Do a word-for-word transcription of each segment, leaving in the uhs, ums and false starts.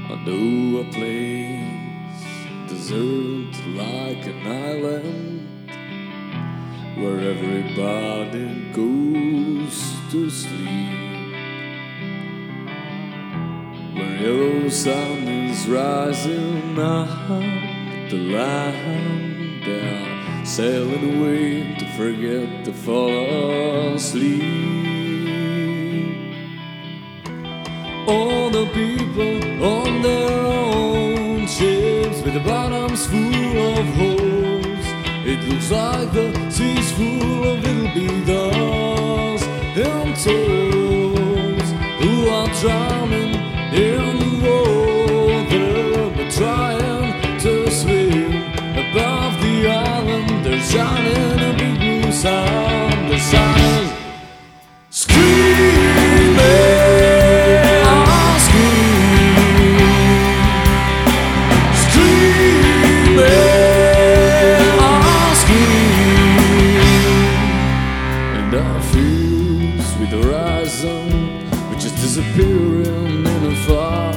I know a place, desert like an island, where everybody goes to sleep, where yellow sun is rising up the land. They're sailing away to forget to fall asleep. All the people on their own ships with the bottoms full of holes. It looks like the sea's full of little beetles and toads who are drowning in the water but trying to swim above the island. They're shining a big blue sun. The sun is screaming. With the horizon, which is disappearing in a fog.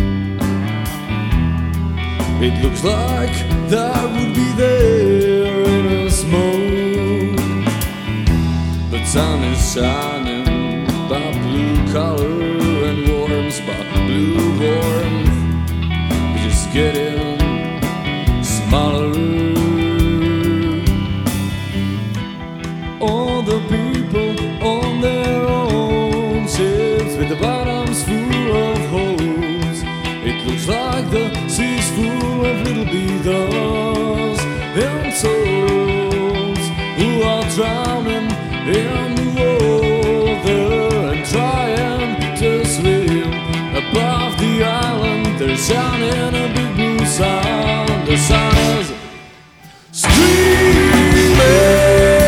It looks like that would be there in a smoke. The sun is shining by blue color and warms by blue warmth. We're just getting smaller. All the people on their own ships with the bottoms full of holes. It looks like the sea's full of little beetles and souls who are drowning in the water and trying to swim above the island. They're shining a big blue sun. The sun is screaming.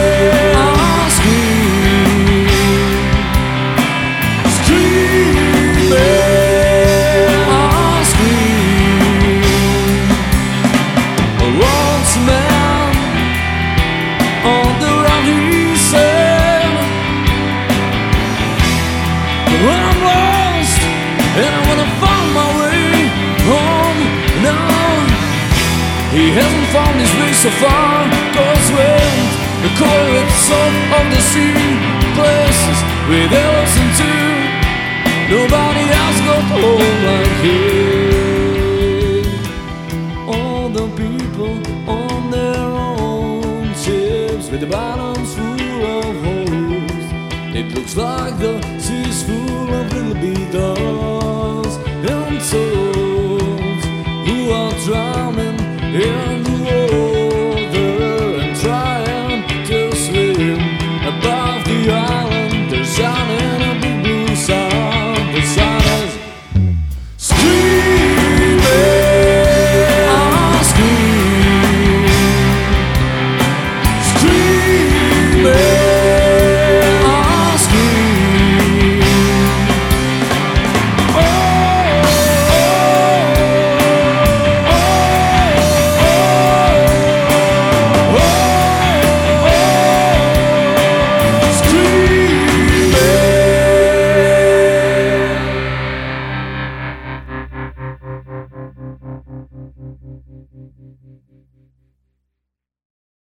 I'm lost and I wanna find my way home now. He hasn't found his way so far, cause when the currents of the sea places with ocean too, nobody else got home like him.